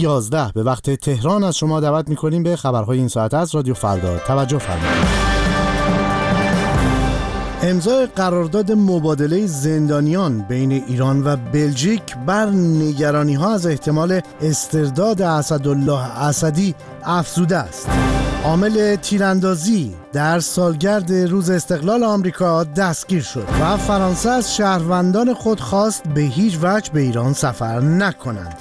11 به وقت تهران از شما دعوت می‌کنیم به خبرهای این ساعت از رادیو فردا. توجه فرمایید. امضای قرارداد مبادله زندانیان بین ایران و بلژیک بر نگرانی‌ها از احتمال استرداد اسدالله اسدی افزوده است. عامل تیراندازی در سالگرد روز استقلال آمریکا دستگیر شد و فرانسه از شهروندان خود خواست به هیچ وجه به ایران سفر نکنند.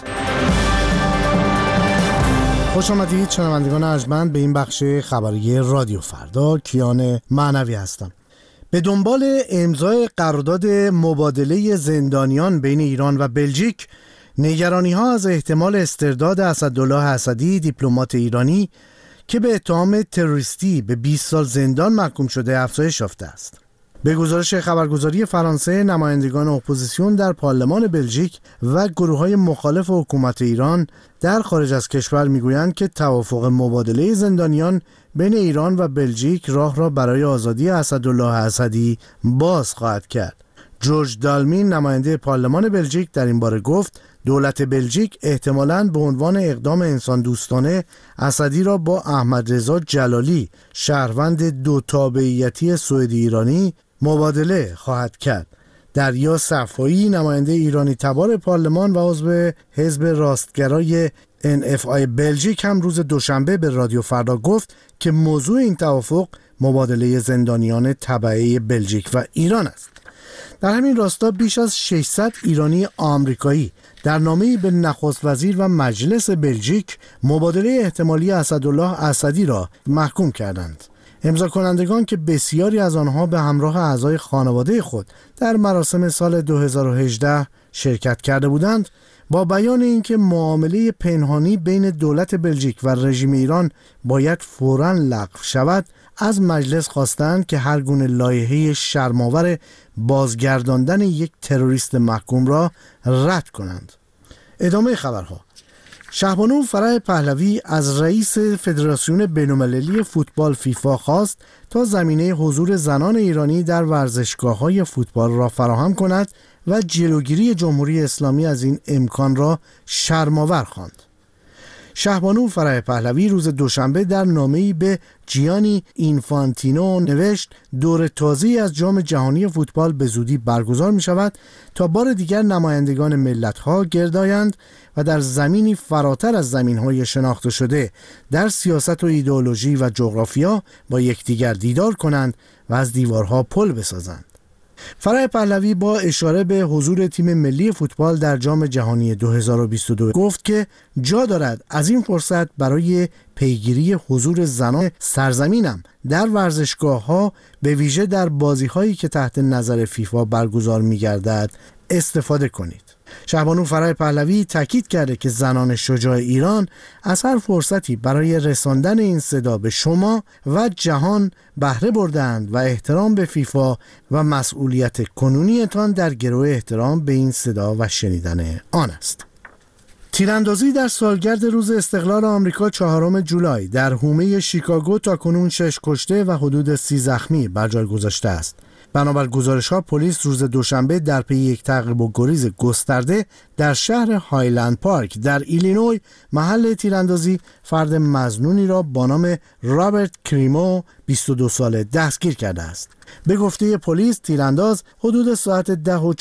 خوش آمدید شنوندگان ارجمند به این بخش خبری رادیو فردا. کیان معنوی هستم. به دنبال امضای قرارداد مبادله زندانیان بین ایران و بلژیک، نگرانی‌ها از احتمال استرداد اسدالله اسدی دیپلمات ایرانی که به اتهام تروریستی به 20 سال زندان محکوم شده افزایش یافته است. به گزارش خبرگزاری فرانسه، نمایندگان اپوزیسیون در پارلمان بلژیک و گروه‌های مخالف حکومت ایران در خارج از کشور می‌گویند که توافق مبادله زندانیان بین ایران و بلژیک راه را برای آزادی اسدالله اسدی باز خواهد کرد. جورج دالمین، نماینده پارلمان بلژیک، در این باره گفت دولت بلژیک احتمالاً به عنوان اقدام انسان دوستانه اسدی را با احمد رضا جلالی، شهروند دو تابعیتی سوئدی ایرانی، مبادله خواهد کرد. دریا صفایی، نماینده ایرانی تبار پارلمان و عضو حزب راستگرای NFI بلژیک، هم روز دوشنبه به رادیو فردا گفت که موضوع این توافق مبادله زندانیان تبعه بلژیک و ایران است. در همین راستا بیش از 600 ایرانی آمریکایی در نامه‌ای به نخست وزیر و مجلس بلژیک مبادله احتمالی اسدالله اسدی را محکوم کردند. امضا کنندگان که بسیاری از آنها به همراه اعضای خانواده خود در مراسم سال 2018 شرکت کرده بودند، با بیان اینکه معامله پنهانی بین دولت بلژیک و رژیم ایران باید فوراً لغو شود، از مجلس خواستند که هر گونه لایحه شرم‌آور بازگرداندن یک تروریست محکوم را رد کنند. ادامه خبرها. شهبانو فرح پهلوی از رئیس فدراسیون بین‌المللی فوتبال فیفا خواست تا زمینه حضور زنان ایرانی در ورزشگاه‌های فوتبال را فراهم کند و جلوگیری جمهوری اسلامی از این امکان را شرم‌آور خواند. شهبانو فرح پهلوی روز دوشنبه در نامه‌ای به جیانی اینفانتینو نوشت دور تازه‌ای از جام جهانی فوتبال به زودی برگزار می شود تا بار دیگر نمایندگان ملت‌ها گرد آیند و در زمینی فراتر از زمین‌های شناخته شده در سیاست و ایدئولوژی و جغرافیا با یکدیگر دیدار کنند و از دیوارها پل بسازند. فرح پهلوی با اشاره به حضور تیم ملی فوتبال در جام جهانی 2022 گفت که جا دارد از این فرصت برای پیگیری حضور زنان سرزمینم در ورزشگاه‌ها، به ویژه در بازی‌هایی که تحت نظر فیفا برگزار می‌گردد، استفاده کنید. شهبانو فرح پهلوی تاکید کرده که زنان شجاع ایران از هر فرصتی برای رساندن این صدا به شما و جهان بهره بردند و احترام به فیفا و مسئولیت کنونیتان در گرو احترام به این صدا و شنیدن آن است. تیراندازی در سالگرد روز استقلال آمریکا 4 جولای در حومه شیکاگو تاکنون 6 کشته و حدود 30 زخمی بر جای گذاشته است. بنابر گزارش‌ها پلیس روز دوشنبه در پی یک تعقیب و گریز گسترده در شهر هایلند پارک در ایلینوی، محل تیراندازی، فرد مظنونی را با نام رابرت کریمو 22 ساله دستگیر کرده است. به گفته پلیس تیرانداز حدود ساعت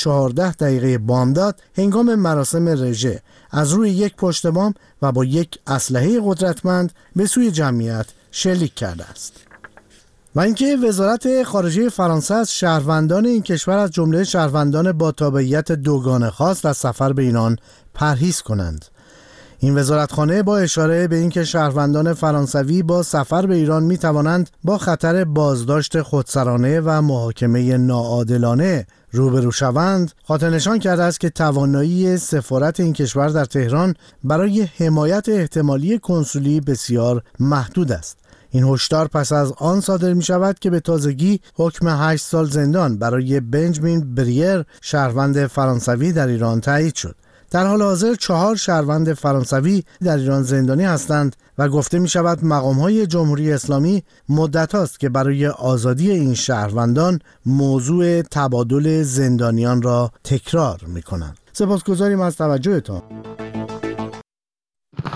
10:14 بامداد هنگام مراسم رژه از روی یک پشت بام و با یک اسلحه قدرتمند به سوی جمعیت شلیک کرده است. و اینکه وزارت خارجه فرانسه از شهروندان این کشور از جمله شهروندان با تابعیت دوگانه خواست از سفر به ایران پرهیز کنند. این وزارتخانه با اشاره به اینکه شهروندان فرانسوی با سفر به ایران می توانند با خطر بازداشت خودسرانه و محاکمه ناعادلانه روبرو شوند، خاطر نشان کرده است که توانایی سفارت این کشور در تهران برای حمایت احتمالی کنسولی بسیار محدود است. این هشدار پس از آن صادر می شود که به تازگی حکم 8 سال زندان برای بنجامین بریر، شهروند فرانسوی در ایران تایید شد. در حال حاضر 4 شهروند فرانسوی در ایران زندانی هستند و گفته می شود مقام‌های جمهوری اسلامی مدت است که برای آزادی این شهروندان موضوع تبادل زندانیان را تکرار می کنند. سپاسگزاریم از توجهتان.